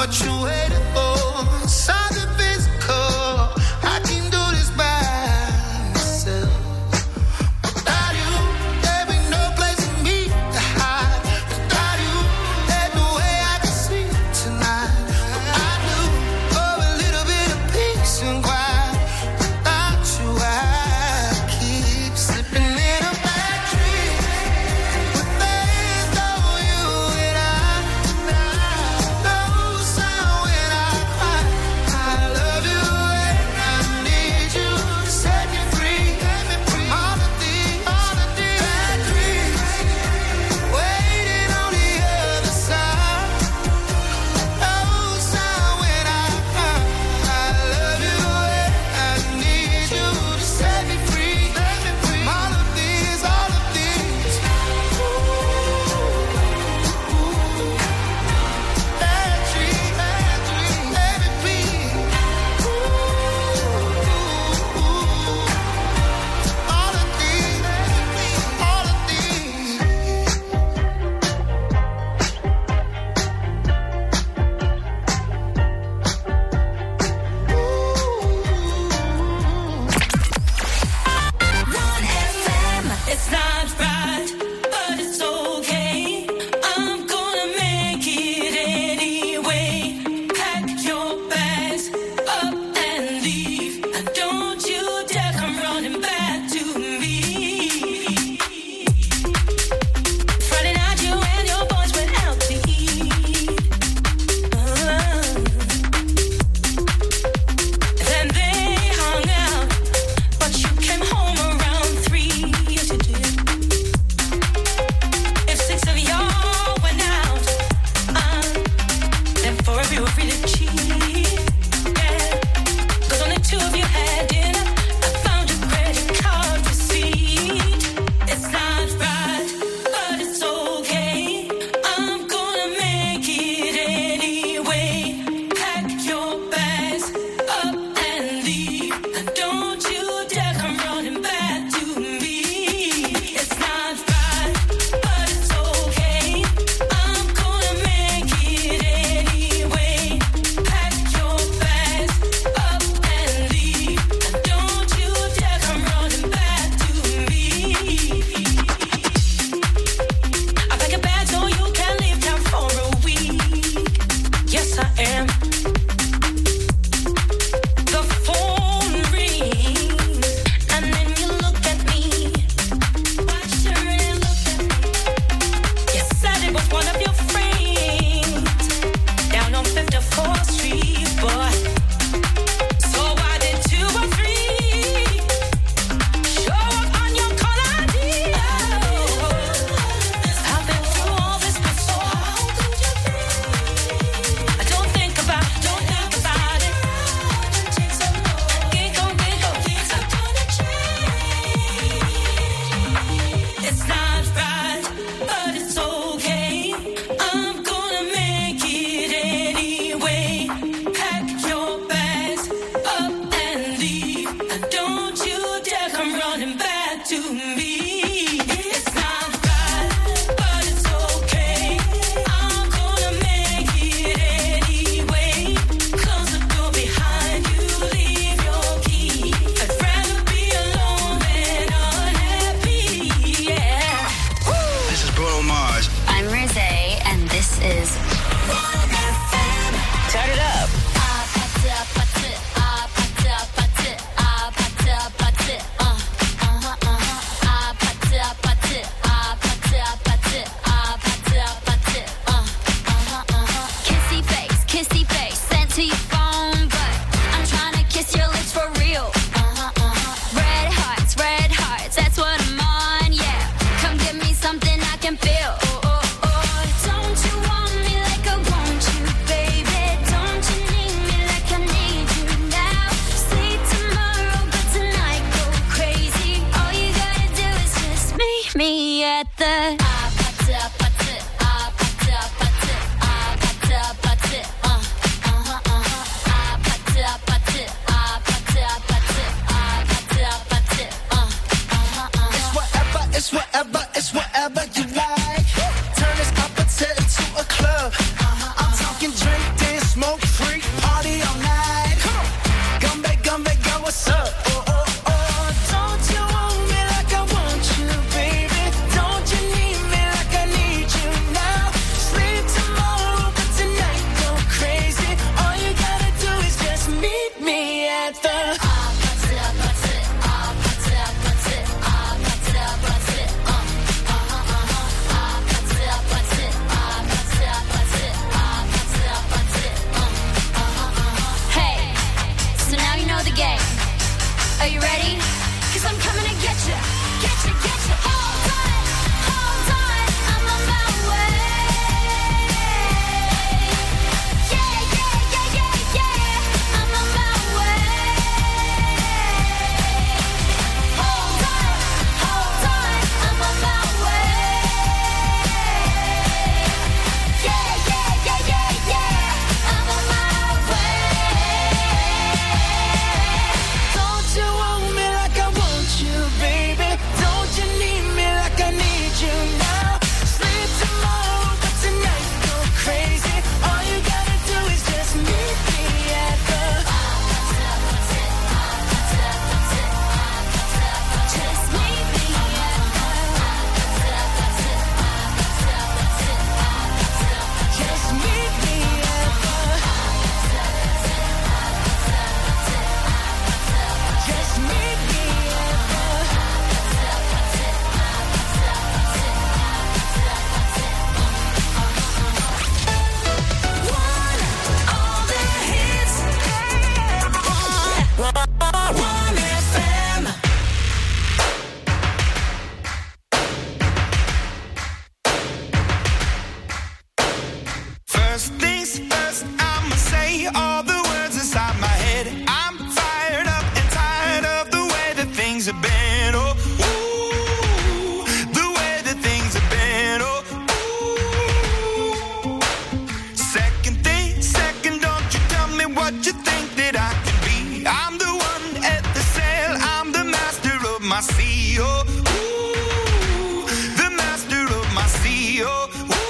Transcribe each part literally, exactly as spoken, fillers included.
what you waiting for. Something physical, I can do this by myself. Without you, there be no place for me to hide. Without you, there's no way I can sleep tonight. But I do for a little bit of peace and quiet. Without you, I keep slipping in a bad dream. But there's no you and I. No sound when Are you ready? 'Cause I'm coming to get you, get you, get you. Hold on, hold on, I'm on my way. Yeah, yeah, yeah, yeah, yeah, I'm on my way. Hold on, hold on, I'm on my way. Yeah, yeah, yeah, yeah, yeah, I'm on my way. Don't you want me like I want you, baby? Don't you need me like I need you now? Sleep tomorrow, but tonight go crazy. All you gotta do is just meet me at the Just meet me at the Just meet me at the Just meet me at the One, all the hits. One F M. First things first, I'ma say all the words inside my head. I'm fired up and tired of the way that things have been. Oh, ooh, the way that things have been. Oh, ooh. Second thing, second, don't you tell me what you think that I can be. I'm the one at the sail, I'm the master of my sea. Oh, ooh, the master of my sea. Oh,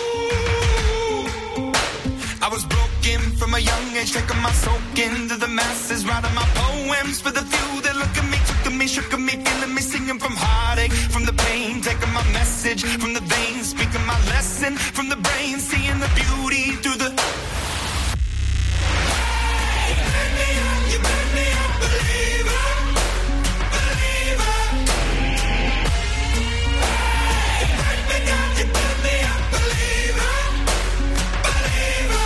ooh. I was broken from a young age, taking my soak into the masses, writing my poems for the few that look at me, took at me, shook at me, feeling me, singing from heartache, from the pain, taking my message from the veins, speaking my lesson from the brain, seeing the beauty through the. You made me a believer, believer. You break me down, you build me a believer, believer.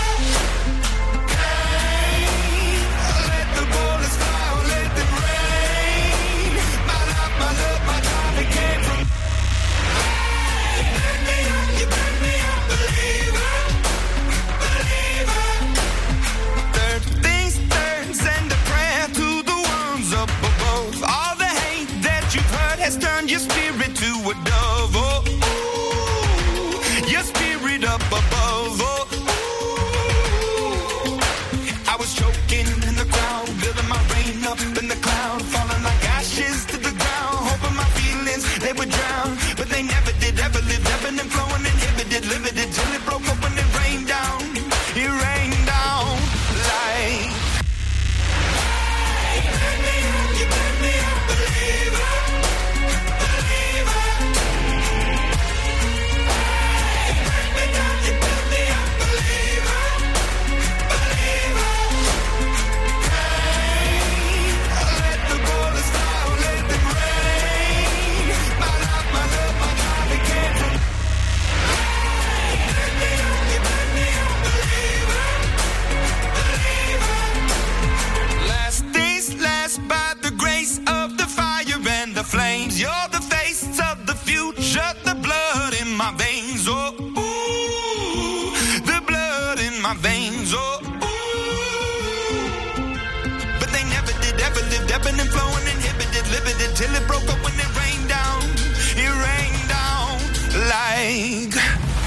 Let the bullets fly, let them rain. My love, my love, my darling came from. You made me a, you made me a believer, believer. Third things third, send a prayer to the ones up above. All the hate that you've heard has turned your spirit to a dove. Oh, ooh, your spirit up above. Oh, ooh. I was choking in the crowd, building my rain up in the cloud, falling like ashes to the ground, hoping my feelings they would drown, but they never did. Ever lived, ebbing and flowing, inhibited, limited till it broke up when it rained down. It rained down like. You made me, you made me a believer, believer. You break me down, you build me a believer, believer. Let the bullets fly, let them rain. My love, my love, my darling came from. You made me, you made me a believer, believer. Last things last, by the grace of the fire and the flames. You're the face of the future, the blood in my veins. Oh, ooh, the blood in my veins. Oh, ooh. But they never did, ever lived, ebbing and flowing, inhibited, limited till it broke up when it rained down. It rained down like.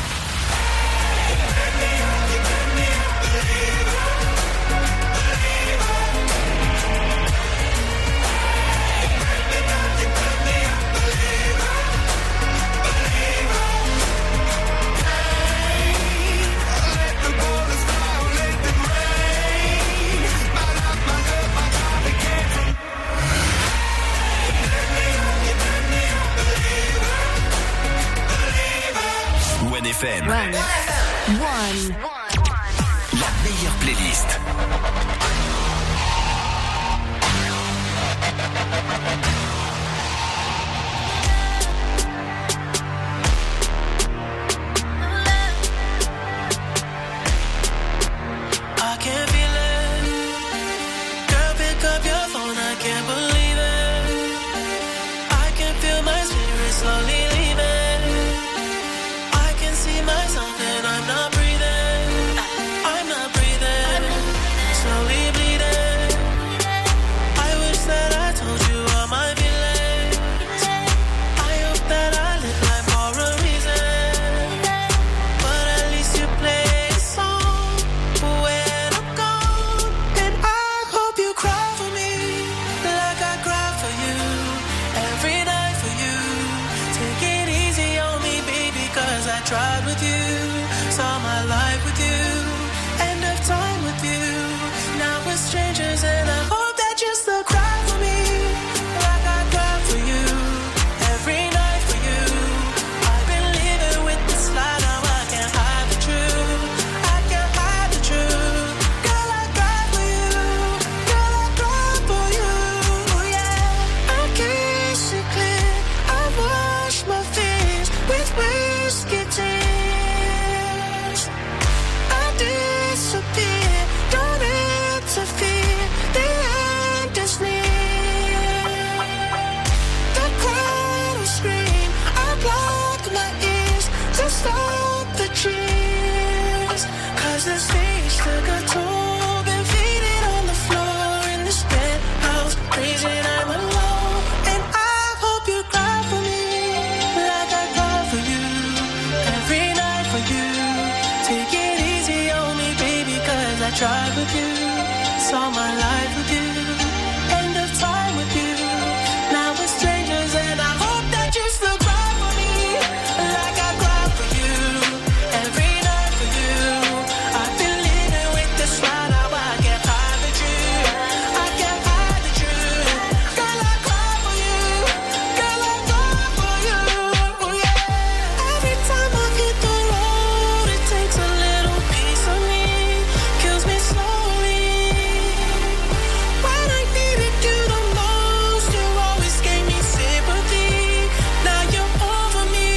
Let the bullets fly, let them rain. My love, my love, my darling came from. One F M. One. One. La meilleure playlist. I can feel it. Girl, pick up your phone, I can't believe it. tried with you, saw my life with you, end of time with you. Now we're strangers and I hope that you still cry for me, like I cry for you, every night for you. I've been living with this lie, now I can't hide the truth, I can't hide the truth. Girl, I cry for you, girl, I cry for you, yeah. I kiss it clear, I wash my face with whiskey tears. I disappear, don't interfere, the end is near. The crowd will scream, I block my ears to stop the cheers. Cause the stage took a toll, been faded on the floor in this penthouse, crazy and I'm alone. And I hope you cry for me, like I cry for you, every night for you. Take it easy on me, baby, cause I tried with you, saw my life with you, end of time with you. Now we're strangers and I hope that you still cry for me, like I cry for you, every night for you. I've been living with this lie, now I can't hide the truth, I can't hide the truth. Girl, I cry for you, girl, I cry for you, yeah. Every time I hit the road, it takes a little piece of me, kills me slowly. When I needed you the most, you always gave me sympathy. Now you're over me.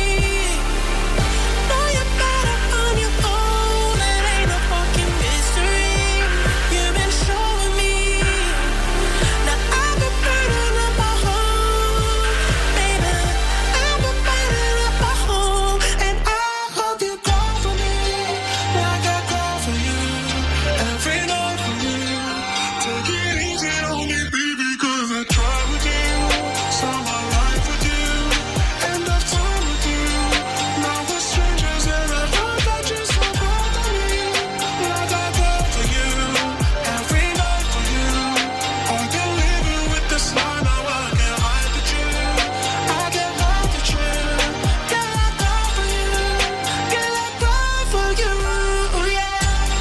Know you're better on your own, it ain't no fucking mystery. You've been showing me. Now I've been burning up my home, baby. I've been burning up my home, and I hope you cry for me, like I cry for you, every night for you. Take it easy on me, baby, cause I tried with you, saw my life with you, end of time with you. Now we're strangers and I hope that you still cry for me, like I cry for you, every night for you. I've been living with this lie, now I can't hide the truth, I can't hide the truth. Girl, I cry for you, girl, I cry for you, yeah.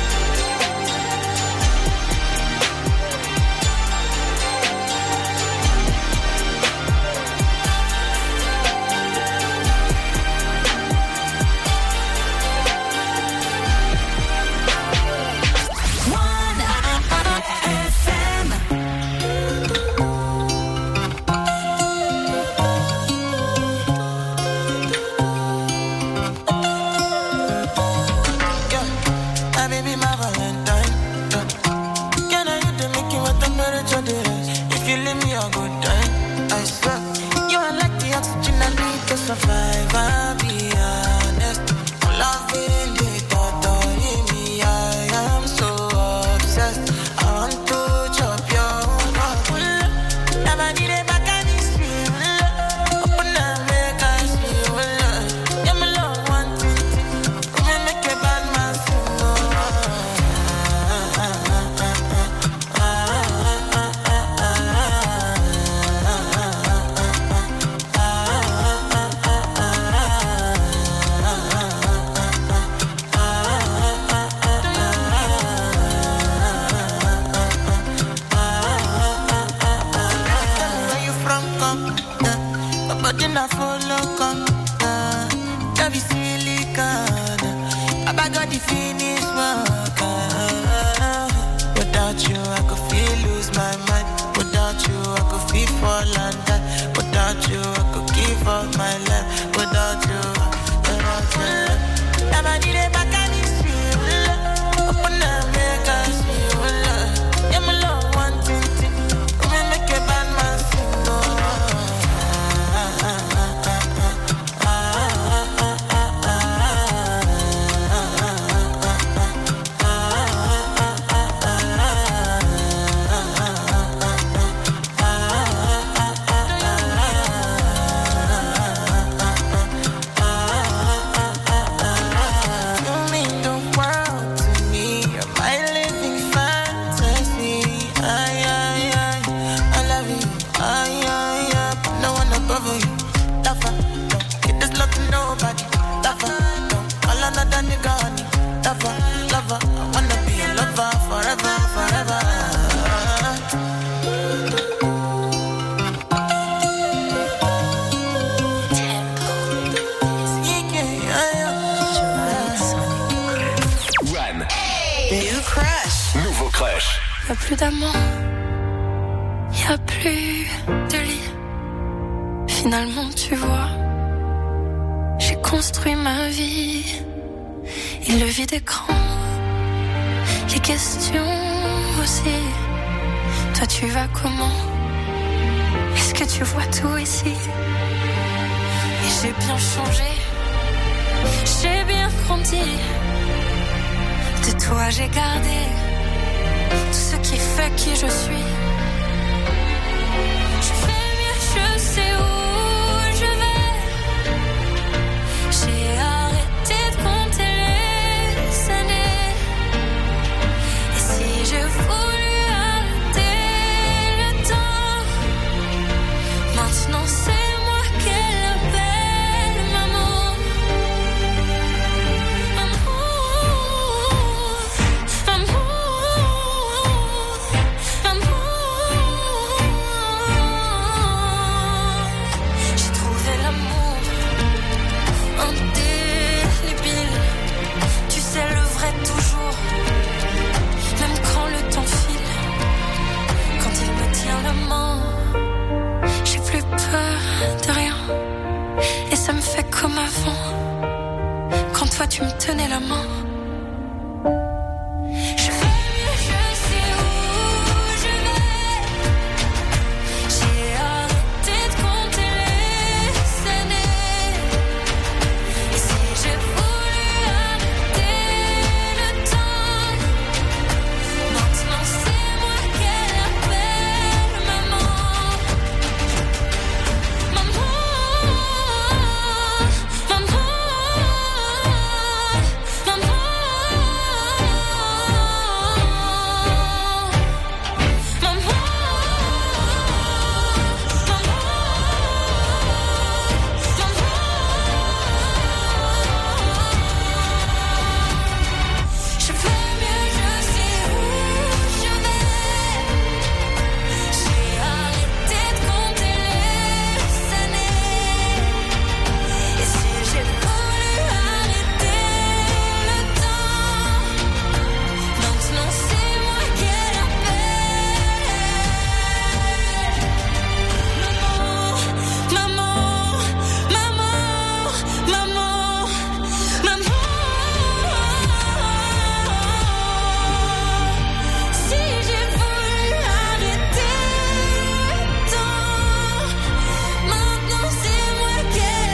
Yeah, my baby, my Valentine. Yeah. Can I hit the Mickey with the temperature there? If you leave me a good time, I swear. You are like the oxygen I need to survive. I'll be honest. I'm loving the thought of me. I am so obsessed. I want to chop your heart. Never did it back at this feel. Open up, make I see you. Yeah, my love, one thing. We make a bad man sing. Where you from, come? Yeah. But then I follow, come. Yeah. That be silicon. I got the finish work. Ah. Without you, I could feel lose my mind. Without you, I could feel fall and die. Without you, I could give up my life. Without you, without you. Never did it back at this feel. Open up, make I see you. Yeah, my love, one thing. We make a bad man sing. Oh. Ah, ah, ah, ah, ah, ah, ah, ah, ah, ah, ah. plus d'amant, y a plus de lit. Finalement, tu vois, j'ai construit ma vie. Il le vide écran, les questions aussi. Toi, tu vas comment? Est-ce que tu vois tout ici? Et j'ai bien changé, j'ai bien grandi. De toi, j'ai gardé tout ce qui fait qui je suis. Je fais mieux, je sais où je vais. J'ai arrêté de compter les années. Et si je voulais arrêter le temps, maintenant c'est moi qu'elle appelle maman. Amour, amour, amour. J'ai trouvé l'amour indélébile. Tu sais le vrai toujours, même quand le temps file. Quand il me tient la main, j'ai plus peur de rien. Et ça me fait comme avant, quand toi tu me tenais la main. Je fais mieux, je sais où je vais. J'ai arrêté de compter les années. Et si j'ai voulu arrêter le temps, maintenant c'est moi qu'elle appelle maman. Maman, maman, maman. Je fais mieux, je sais où je vais. J'ai arrêté de compter les années. Et si j'ai voulu arrêter le temps, maintenant c'est moi qu'elle appelle. Maman, maman, maman, maman, maman. Si j'ai voulu arrêter le temps, maintenant c'est moi qu'elle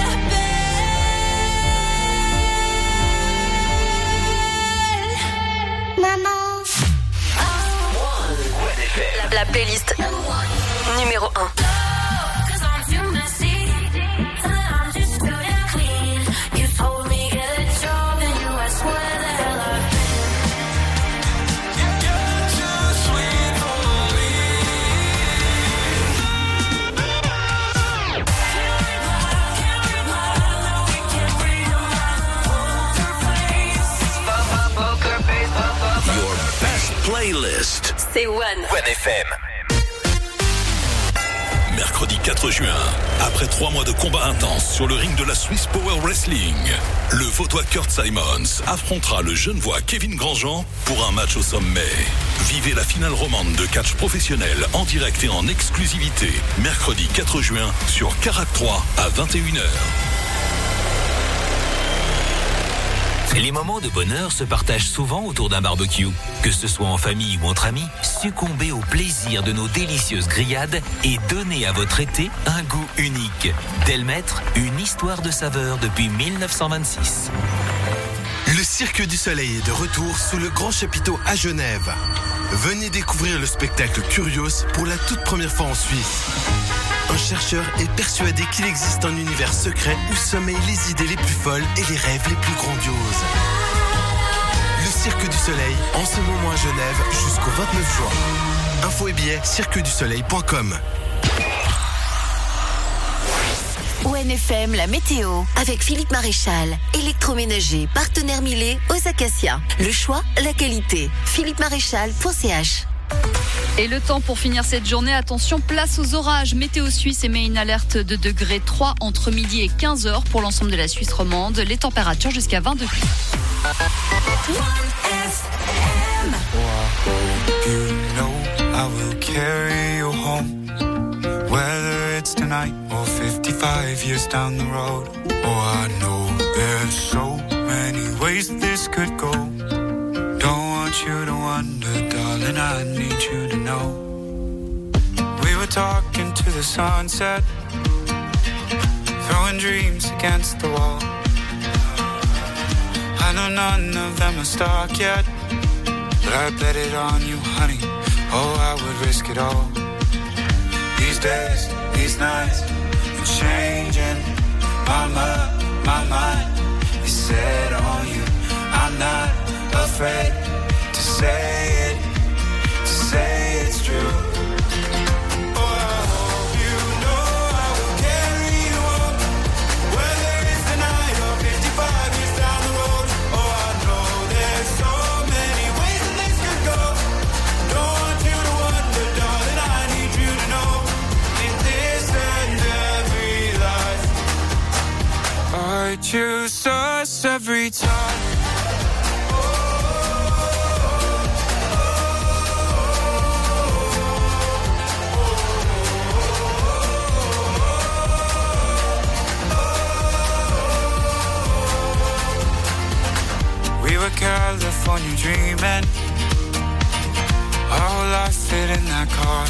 appelle. Maman. La, la playlist numéro un. Your best playlist. C'est One. One F M. Mercredi quatre juin, après trois mois de combats intenses sur le ring de la Swiss Power Wrestling, le Vaudois Kurt Simons affrontera le Genevois Kevin Grandjean pour un match au sommet. Vivez la finale romande de catch professionnel en direct et en exclusivité, mercredi quatre juin sur Carac trois à vingt et une heures. Les moments de bonheur se partagent souvent autour d'un barbecue. Que ce soit en famille ou entre amis, succombez au plaisir de nos délicieuses grillades et donnez à votre été un goût unique. Delmaître, une histoire de saveur depuis mille neuf cent vingt-six. Le Cirque du Soleil est de retour sous le Grand Chapiteau à Genève. Venez découvrir le spectacle Curios pour la toute première fois en Suisse. Un chercheur est persuadé qu'il existe un univers secret où sommeillent les idées les plus folles et les rêves les plus grandioses. Le Cirque du Soleil, en ce moment à Genève, jusqu'au vingt-neuf juin. Infos et billets, cirque du soleil point com. O N F M, la météo, avec Philippe Maréchal, électroménager, partenaire Millet aux Acacias. Le choix, la qualité. philippe maréchal point c h. Et le temps pour finir cette journée, attention, place aux orages. Météo Suisse émet une alerte de degré trois entre midi et quinze heures pour l'ensemble de la Suisse romande. Les températures jusqu'à vingt degrés. One F M. it's tonight or fifty-five years down the road. Oh, I know there's so many ways this could go. Don't want you to wonder, darling, I need you to know. We were talking to the sunset, throwing dreams against the wall. I know none of them are stuck yet, but I bet it on you, honey. Oh, I would risk it all. These days, these nights, I'm changing my mind, my mind is set on you. I'm not afraid to say it, to say it's true. I choose us every time. We were California dreaming, our whole life fit in that car.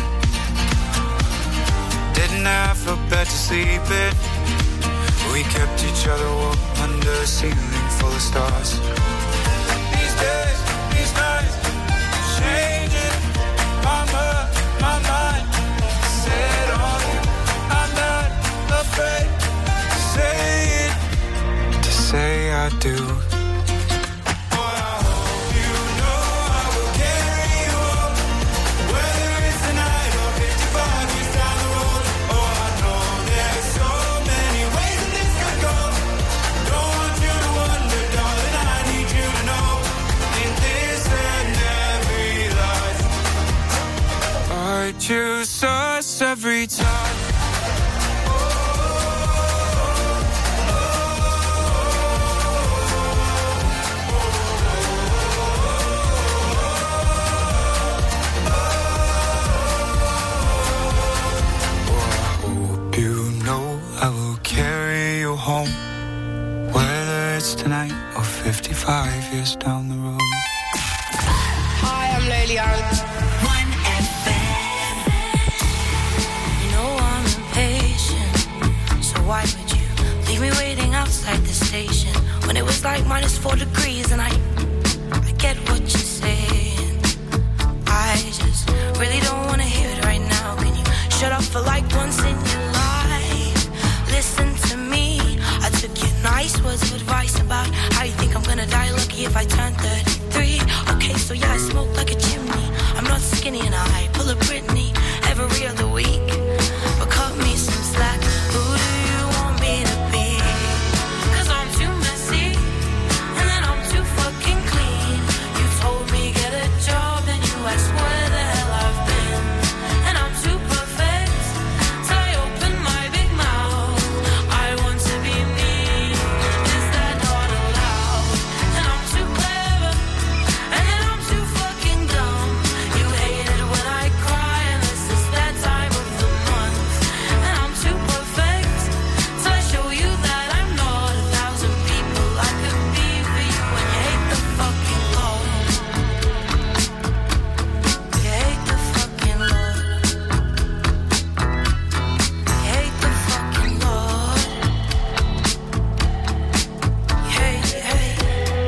Didn't have a bed to sleep in, we kept each other warm under a ceiling full of stars. These days, these nights, changing my mind, my mind, set on you. I'm not afraid to say it, to say I do. I choose us every time. Hope you know I will carry you home, whether it's tonight or fifty-five years down the road. Hi, I'm Lily Allen. Why would you leave me waiting outside the station when it was like minus four degrees and I, I get what you're saying. I just really don't want to hear it right now. Can you shut up for like once in your life? Listen to me. I took your nice words of advice about how you think I'm gonna die lucky if I turn thirty-three. Okay, so yeah, I smoke like a chimney. I'm not skinny and I pull a Britney every other week. But cut me some slack. Who do you want me to be? Cause I'm too messy and then I'm too fucking clean. You told me get a job and you asked where the hell I've been. And I'm too perfect till I open my big mouth. I want to be me. Is that not allowed? And I'm too clever and then I'm too fucking dumb. You hate it when I cry and this is that time of the month. And I'm too perfect till I show you that I'm not a thousand people I could be for you. When you hate the fucking Lord, you hate the fucking Lord, you hate the fucking Lord, you hate, you hate.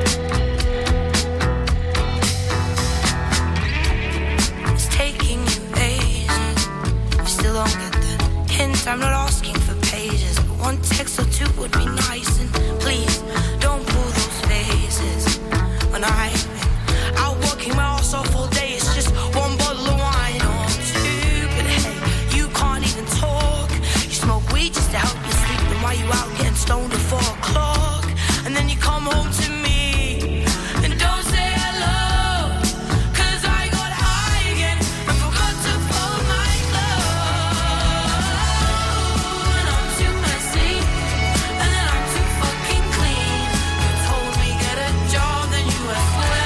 It's taking you ages, you still don't get the hint. I'm not asking for pages, but one text or two would be nice. And please, don't pull those faces. When I've been out working my ass off all day, it's just one bottle of wine or two. But hey, you can't even talk. You smoke weed just to help you sleep. Then why you out getting stoned at four o'clock? And then you come home to me and don't say hello. Cause I got high again and forgot to fold my clothes. And I'm too messy and then I'm too fucking clean. You told me get a job, then you asked where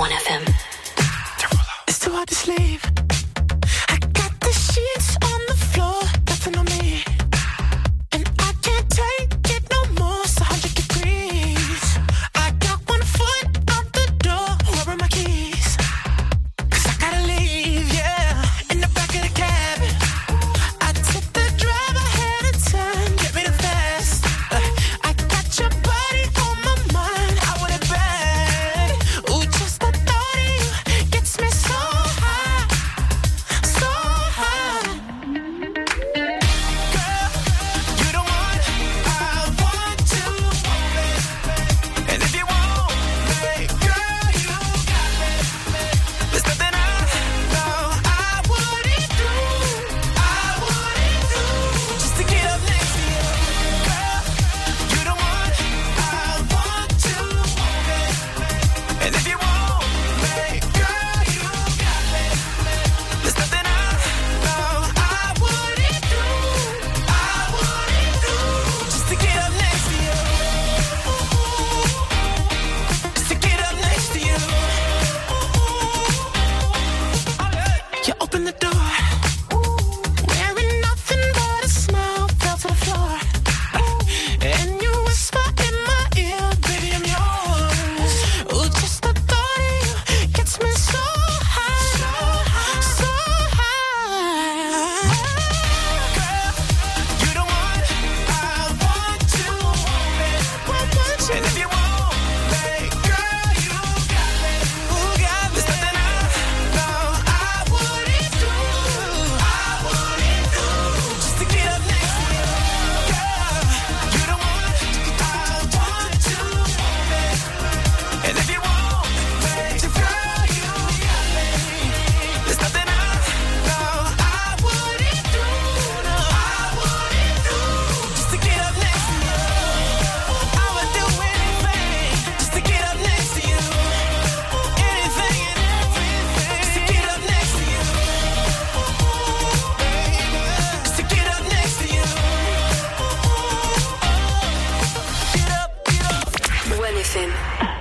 one F M. It's too hard to sleep. I got the sheets on the floor, nothing on me. And I can't take it no more, it's one hundred degrees. I got one foot out the door, where are my keys? Cause I gotta leave, yeah, in the back of the cab. I took the drive ahead of time, get me the fast. Uh, I got your body on my mind, I want it bad. Ooh, just the thought of you gets me so high, so high. Girl, you the one I want to want it. And if you want me, girl, you got me. There's nothing I know I wouldn't do, I wouldn't do, just to get up next to you. Girl, you the one I want to want it. And if you want me, girl, you got me. There's nothing I know I wouldn't do, I wouldn't do, just to get up next to you. Just to get up next to you. You open the door, wearing nothing but a smile, fell to the floor. And you whisper in my ear, baby, I'm yours. Ooh, just the thought of you gets me so high, so high. Girl, you the one I want to want it. And if you want me, girl, you got me. Ooh, got me. There's nothing I know I wouldn't do, I wouldn't do, just to get up next to you. Girl, you the one I want to want it. And if you want me, girl, you got me. There's nothing I know I wouldn't do, no, I wouldn't do, just to get up next to you. I would do anything just to get up next to you. Anything and everything just to get up next to you. Just to get up next to you. Get up, get up. one F M.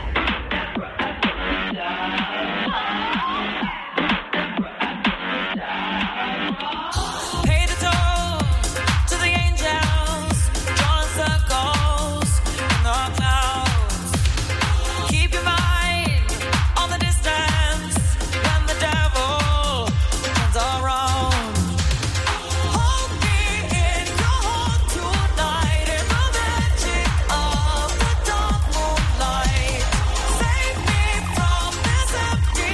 Pay the toll to the angels, drawing circles in the clouds. Keep your mind on the distance when the devil turns around. Hold me in your heart tonight in the magic of the dark moonlight. Save me from this empty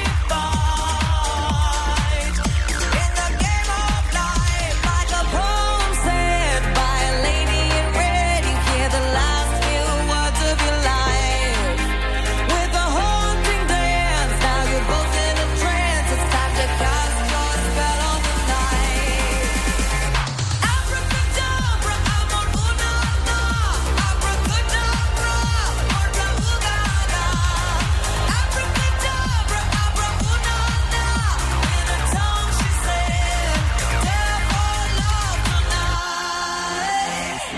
fight. In the game of life, like a poem said by a lady in red, you hear the last few words of your life. With a haunting dance, now you're both in a trance. It's time to cast your spell on the night. Abracadabra, amor una na. Abracadabra, orca ugada. Abracadabra, abra una na. In a tongue she said, devil love tonight.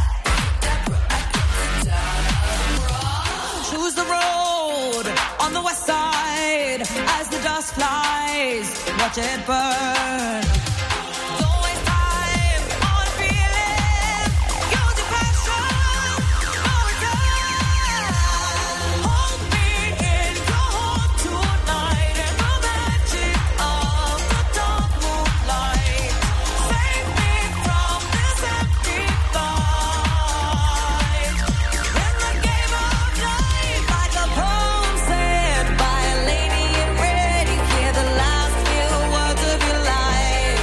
Choose the road on the west side as the dust flies. Watch it burn. Don't waste time on feeling. Use your passion for return. Hold me in your heart tonight in the magic of the dark moonlight. Save me from this empty fight. In the game of life, like a poem said by a lady in red, you hear the last few words of your life.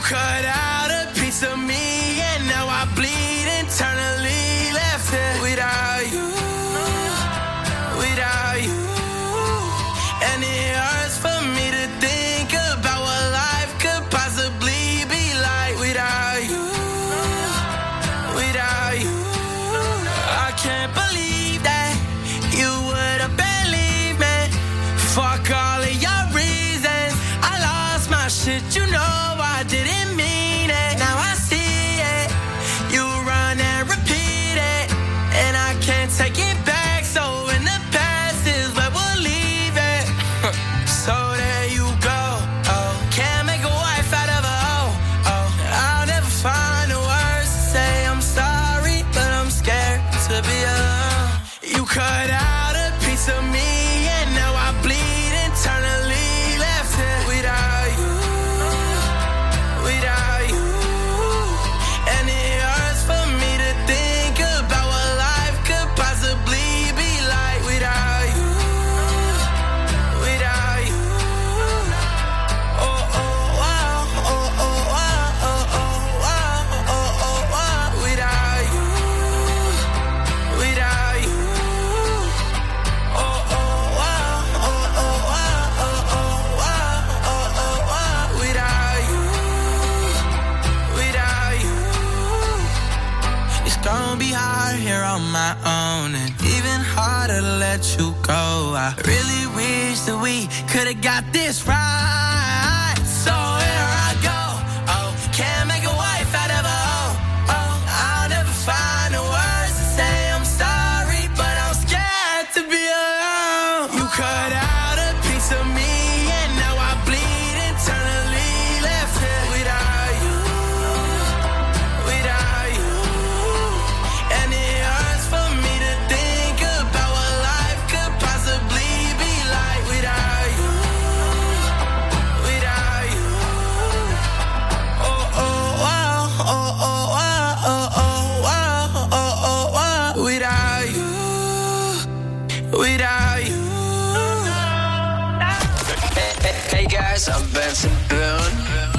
cut out a piece of me and now I bleed internally, left here without you, without you. And it hurts for me to think about what life could possibly be like without you, without you. I can't believe that you would have believed me. Fuck all of your reasons, I lost my shit, you know I didn't mean it. Now I see it, you run and repeat it, and I can't take it back, so in the past is where we'll leave it. So there you go, oh, can't make a wife out of a hoe, oh, I'll never find the words to say I'm sorry, but I'm scared to be alone. You cut out a piece of me and now I bleed internally, left here without you, without you. And it hurts for me to think about what life could possibly be like without you, without you. Oh, oh, wow, oh, oh, wow, oh, oh, wow, oh, oh, wow, without you, without you. Oh, oh, wow, oh, oh, wow, oh, oh, wow, oh, oh, wow, without you, without you. It's gonna be hard here on my own and even harder to let you go. I really wish that we could've got this right. So here I go, oh, can't make a wife out of a hoe, oh, I'll never find the words to say I'm sorry, but I'm scared to be alone. You cut out a piece of me and now I bleed internally, left here without you, without you. And it hurts for me to think about what life could possibly be like without you, without you. Oh, oh, wow, oh, oh, wow, oh, oh, wow, oh, oh, wow, without you, without you. Hey guys, I'm Benson Boone.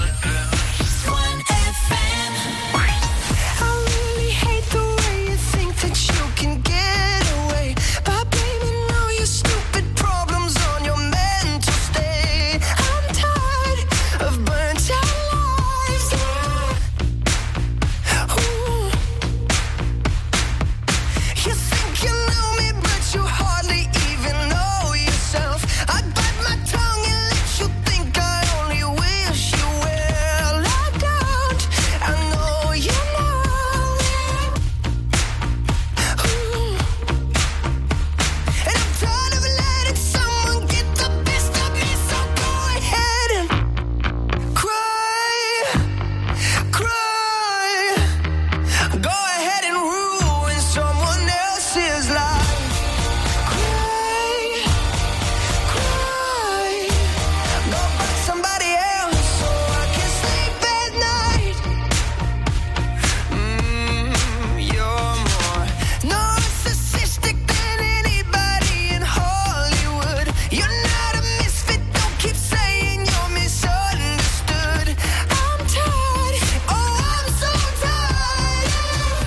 I really hate the way you think that you can get away by blaming all your stupid problems on your mental state. I'm tired of burnt out lives. Ooh. You think you know me, but you hardly even know yourself. I bite my tongue and let you think I only wish you well. I don't, I know you know. Ooh. And I'm tired of letting someone get the best of me, so go ahead and cry, cry. Go ahead and ruin someone else's life. Cry, cry. Go find somebody else so I can sleep at night. Mm, you're more narcissistic than anybody in Hollywood. You're not a misfit, don't keep saying you're misunderstood. I'm tired, oh I'm so tired.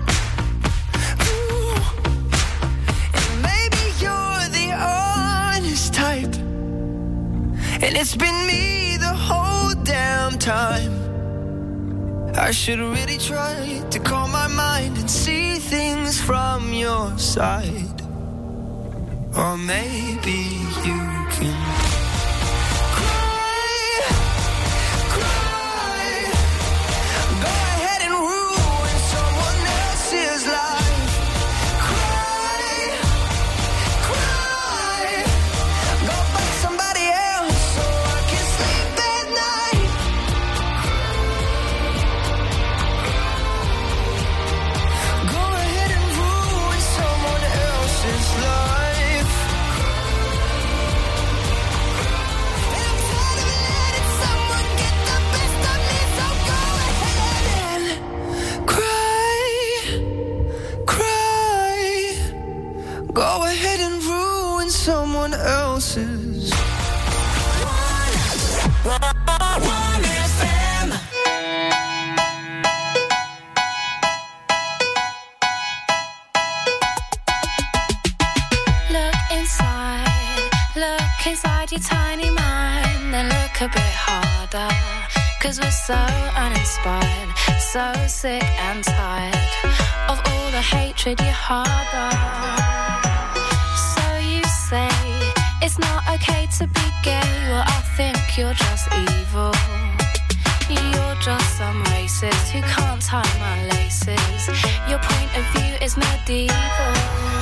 Ooh. And maybe you're the honest type, and it's been me the whole damn time. I should really try to calm my mind and see things from your side. Or maybe you can cry, cry. Go ahead and ruin someone else's life. Cry, cry. Go find somebody else so I can sleep at night. Go ahead and ruin someone else's life. 'Cause we're so uninspired, so sick and tired of all the hatred you harbor. So you say it's not okay to be gay. Well, I think you're just evil. You're just some racist who can't tie my laces. Your point of view is medieval.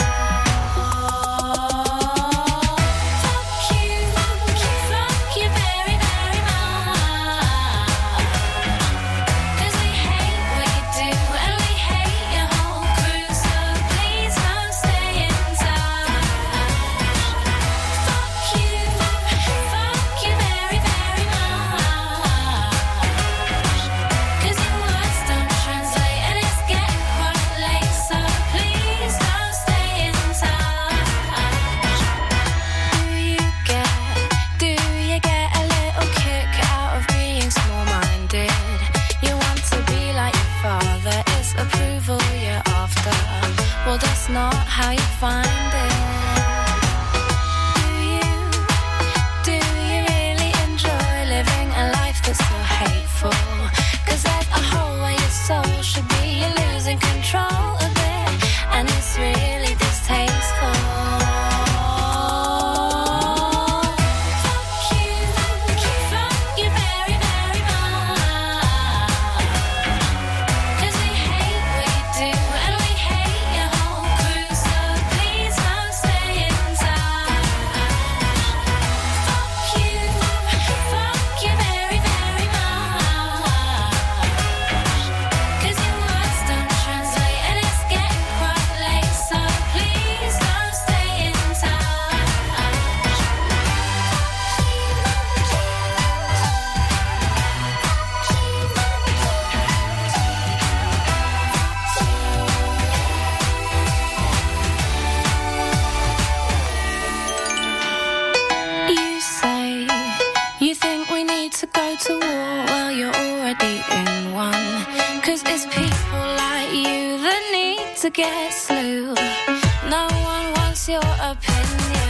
Well, that's not how you find it. Do you, do you really enjoy living a life that's so hateful? 'Cause there's a hole where your soul should be. You're losing control of it, and it's really distasteful. To get slew. No one wants your opinion.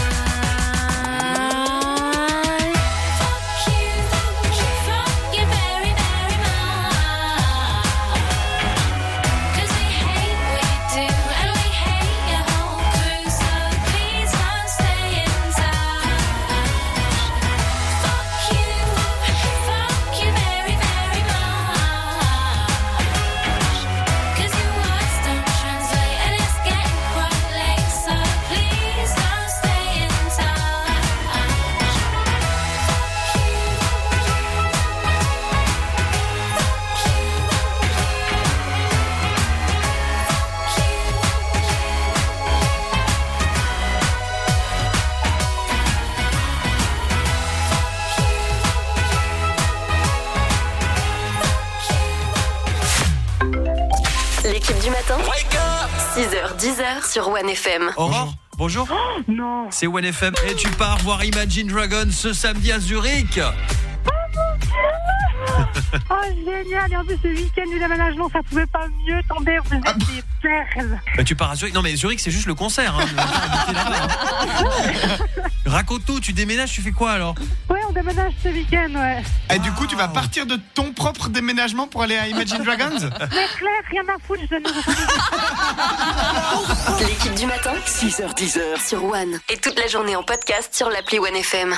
Fuck you, fuck you very, very much. 'Cause we hate what you do, and we hate your whole crew. So please don't stay in touch. Fuck you, fuck you very, very much. 'Cause your words don't translate, and it's getting quite late. So please don't stay in touch. L'équipe du matin. six heures, dix heures sur One F M. Aurore, bonjour. Oh, non. C'est One F M et tu pars voir Imagine Dragons ce samedi à Zurich. Oh, génial. Et en plus, ce week-end du déménagement, ça pouvait pas mieux tomber. Vous êtes ah. des perles. Bah, tu pars à Zurich. Non, mais Zurich, c'est juste le concert. Hein. Là-bas, hein. Raconte tout. Tu déménages, tu fais quoi alors? Ouais, on déménage ce week-end, ouais. Et du coup, tu vas partir de ton propre déménagement pour aller à Imagine Dragons? Mais Claire, rien à foutre, je donne L'équipe du matin, six heures, dix heures sur One. Et toute la journée en podcast sur l'appli One F M.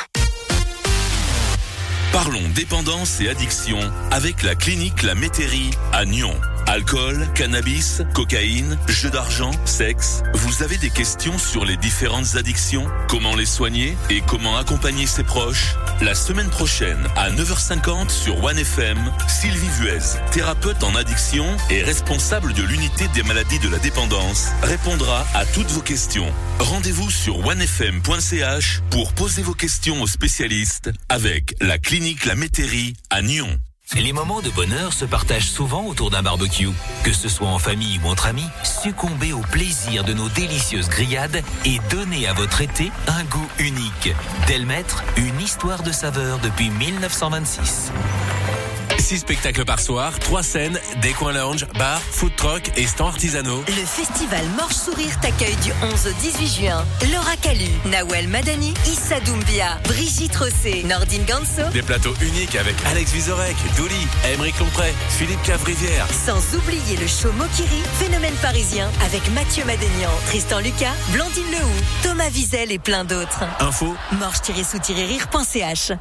Parlons dépendance et addiction avec la clinique La Métairie à Nyon. Alcool, cannabis, cocaïne, jeux d'argent, sexe. Vous avez des questions sur les différentes addictions? Comment les soigner et comment accompagner ses proches? La semaine prochaine, à neuf heures cinquante sur One F M, Sylvie Vuez, thérapeute en addiction et responsable de l'unité des maladies de la dépendance, répondra à toutes vos questions. Rendez-vous sur one f m point c h pour poser vos questions aux spécialistes avec la clinique La Métairie à Nyon. Les moments de bonheur se partagent souvent autour d'un barbecue. Que ce soit en famille ou entre amis, succombez au plaisir de nos délicieuses grillades et donnez à votre été un goût unique. Delmaître, une histoire de saveur depuis mille neuf cent vingt-six. Six spectacles par soir, trois scènes, des coins lounge, bars, food truck et stands artisanaux. Le festival Morche Sourire t'accueille du onze au dix-huit juin. Laura Calu, Nawel Madani, Issa Doumbia, Brigitte Rossé, Nordine Ganso. Des plateaux uniques avec Alex Vizorek, Douli, Aymeric Lompré, Philippe Cavrivière. Sans oublier le show Mokiri, phénomène parisien, avec Mathieu Madénian, Tristan Lucas, Blandine Lehoux, Thomas Wiesel et plein d'autres. Info morche-sous-rire point c h.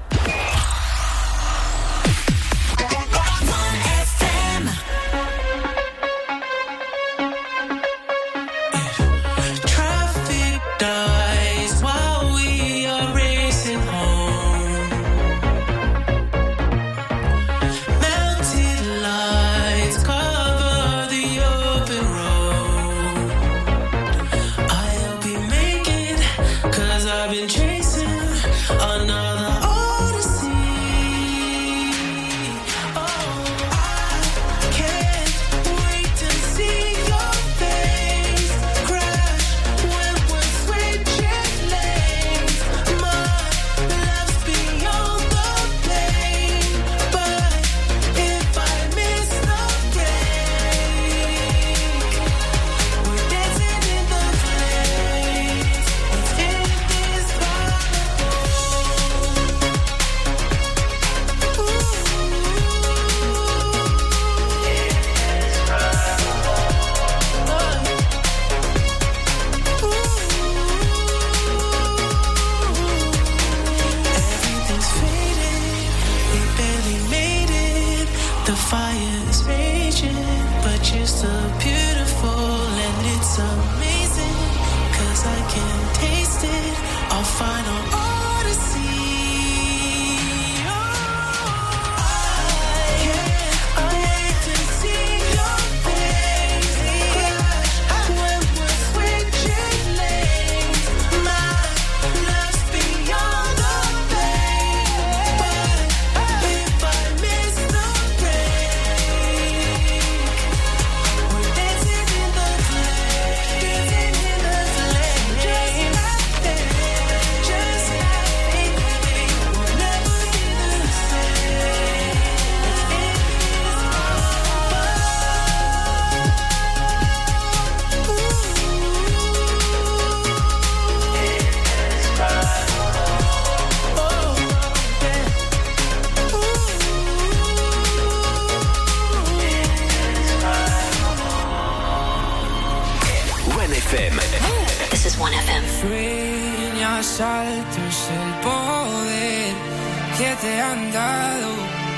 Sueños altos el poder que te han dado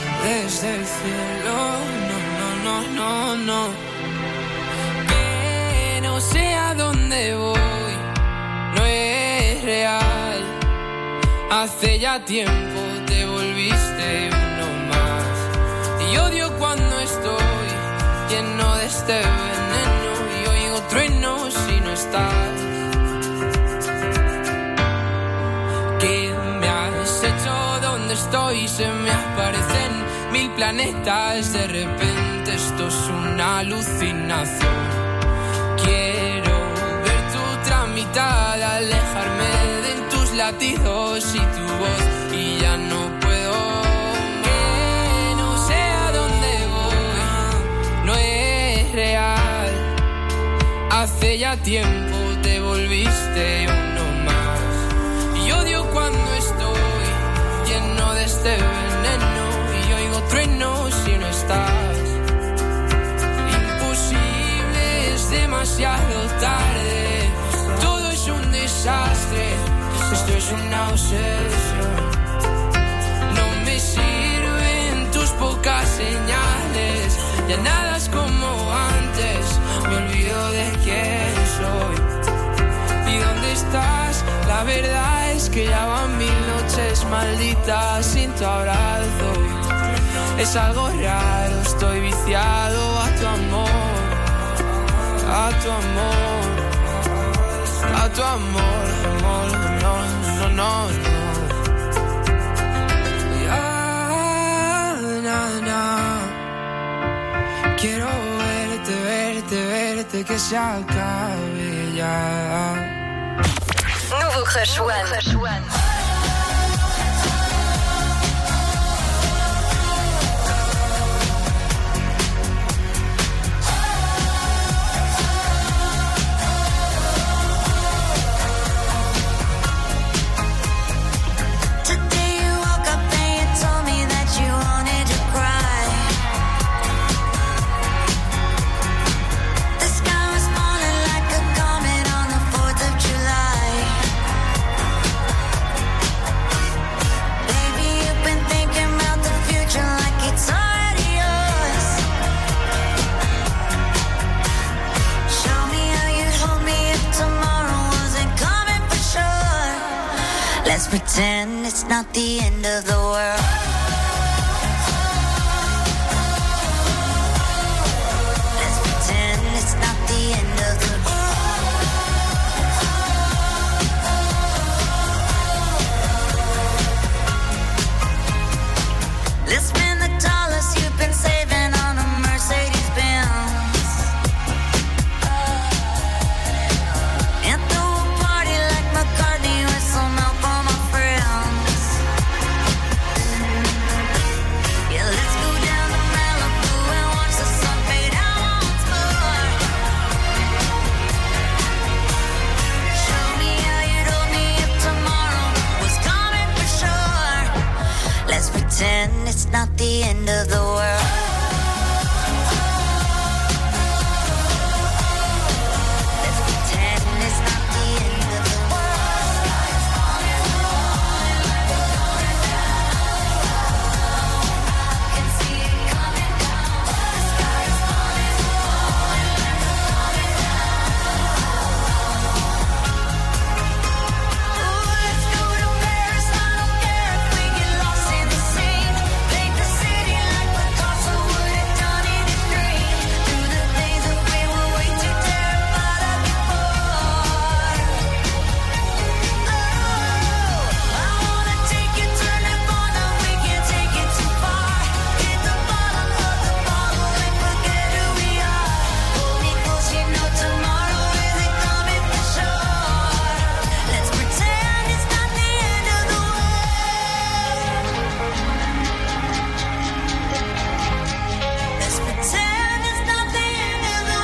desde el cielo. No, no, no, no, no. Que no sé a dónde voy, no es real. Hace ya tiempo te volviste uno más. Y odio cuando estoy lleno de este veneno y oigo truenos si no estás. ¿Qué me has hecho? ¿Dónde estoy? Se me aparecen mil planetas. De repente esto es una alucinación. Quiero ver tu tramitada, alejarme de tus latidos y tu voz, y ya no puedo. Que no sé a dónde voy, no es real. Hace ya tiempo te volviste uno más. Y odio cuando estoy lleno de este veneno y oigo truenos si no estás. Imposible, es demasiado tarde. Todo es un desastre. Esto es una obsesión. No me sirven tus pocas señales. Ya nada es como antes. Me olvido de quién soy. ¿Y dónde estás? La verdad es que ya van mil noches malditas sin tu abrazo. Es algo raro, estoy viciado a tu amor. A tu amor. A tu amor, amor, no, no, no, no. Ya, na, na. Quiero verte, verte, verte, que se acabe ya. Nouveau Crush One. not the end of the world. Let's pretend it's not the end of the world. Let's spend the dollars you've been saving on a Mercedes Benz. And throw a party like McCartney with some help for my friends. Yeah, let's go down to Malibu and watch the sun fade out once more. Show me how you'd hold me if tomorrow was coming for sure. Let's pretend it's not the end of the world. Let's pretend it's not the end of the world. I can see it coming down. The sky is falling, falling, coming down. Ooh, let's go to Paris. I don't care if we get lost in the scene. Paint the city like Picasso would have done in his dream. Do the things that we were way too terrified of before. Oh, I wanna take you, turn the corner, we can't take it too far. Hit the bottom of the bottle and forget who we are. Hold me close, you know tomorrow isn't coming for sure. Let's pretend it's not the end of the world. Let's pretend it's not the end of the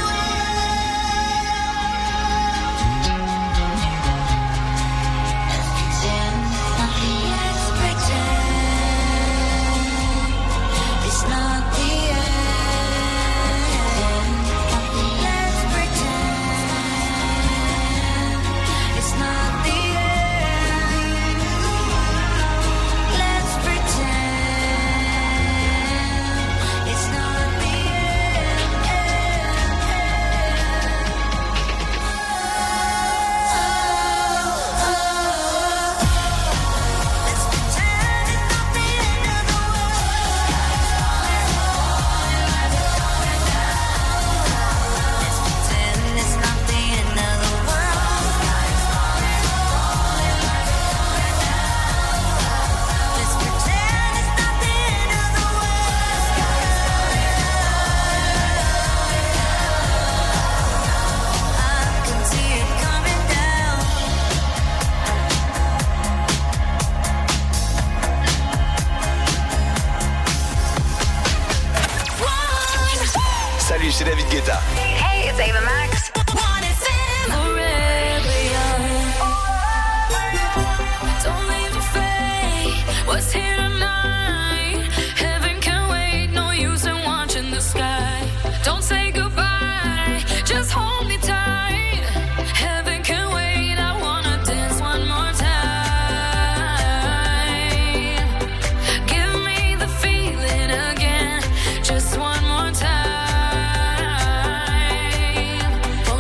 It's not the end. Let's pretend it's not the end. Let's pretend it's not the Salut, c'est David Guetta. Hey, it's Ava Max. Don't leave your fate. What's here tonight? Heaven can wait. No use in watching the sky. Don't say goodbye. Just hold me tight. Heaven can wait. I wanna dance one more time. Give me the feeling again. Just one more time.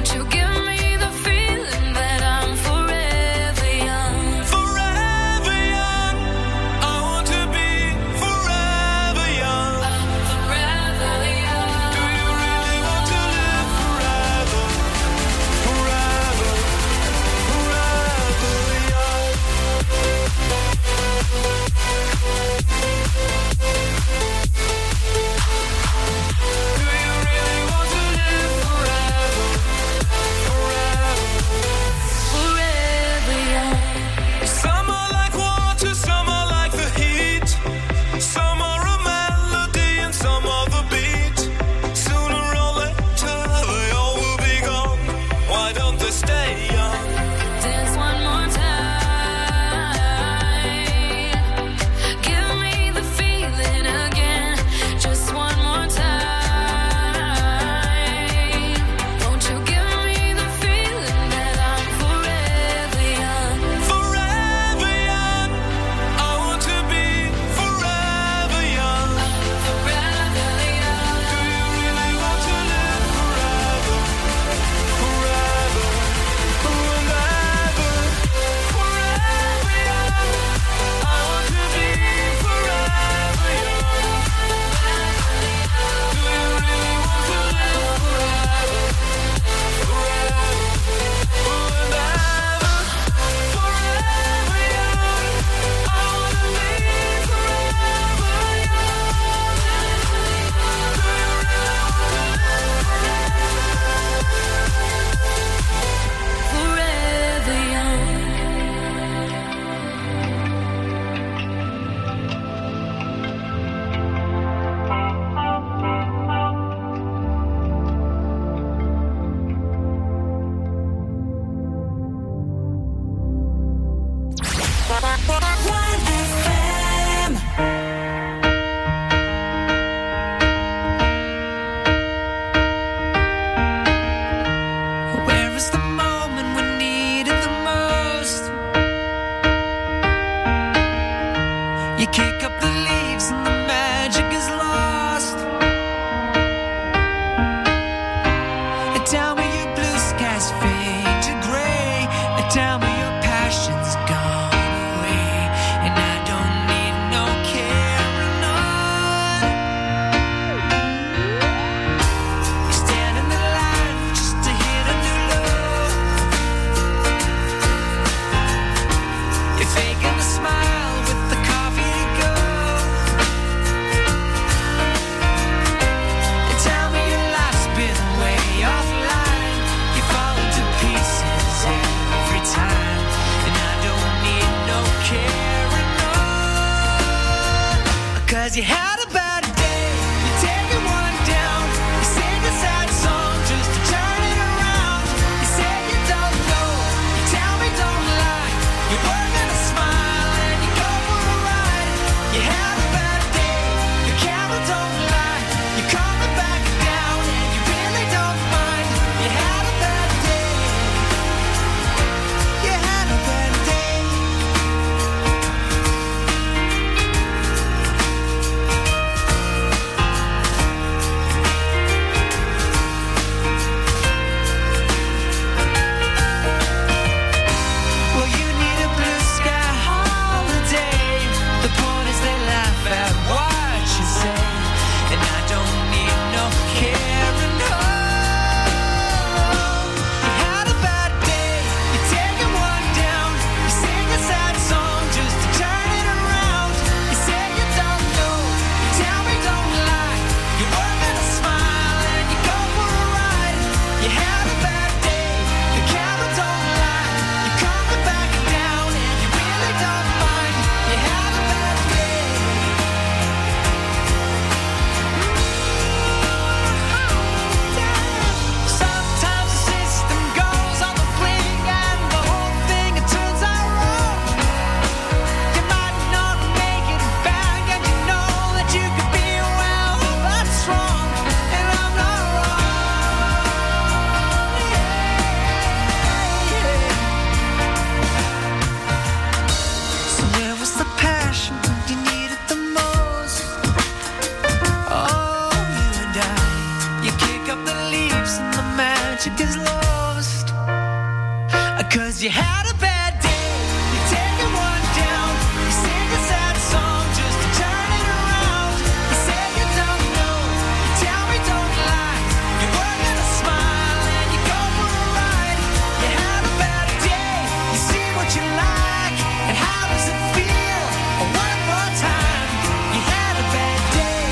magic is lost. Cause you had a bad day, you're taking one down. You sing a sad song just to turn it around. You say you don't know, you tell me don't lie. You work on a smile and you go for a ride. You had a bad day, you see what you like. And how does it feel? Oh, one more time. You had a bad day.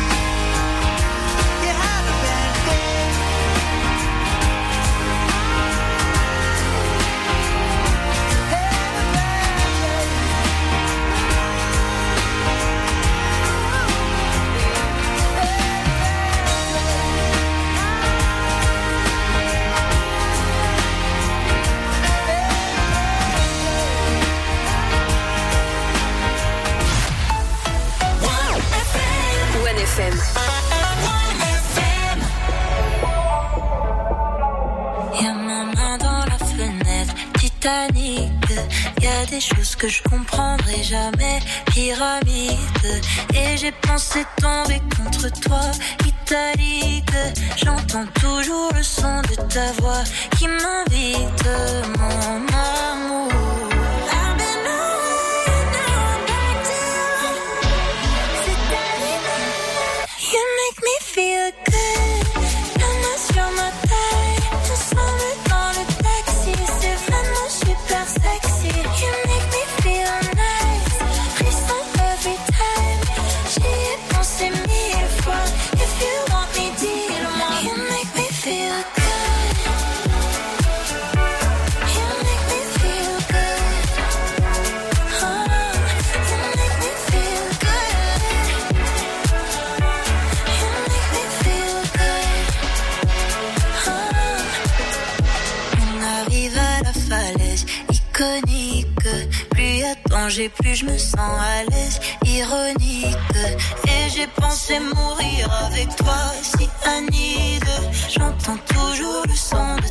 You had a bad day. One F M. Y'a ma main dans la fenêtre, Titanic. Y'a des choses que je comprendrai jamais, pyramide. Et j'ai pensé tomber contre toi, italique. J'entends toujours le son de ta voix qui m'invite, mon amour. I've been on, now I'm back to you. C'est arrivé. You make me feel good. La main sur ma taille, ensemble dans le taxi. C'est vraiment super sexy. You make me feel nice. Frisson every time. J'y ai pensé mille fois. If you want me, dis-le-moi. You make me feel good. You make me feel good. Oh, you make me feel good. You make me feel good. Oh. On arrive à la falaise iconique. Plus y a danger, plus je me sens à l'aise. Ironique. Et j'ai pensé mourir avec toi, si Anide. J'entends toujours le son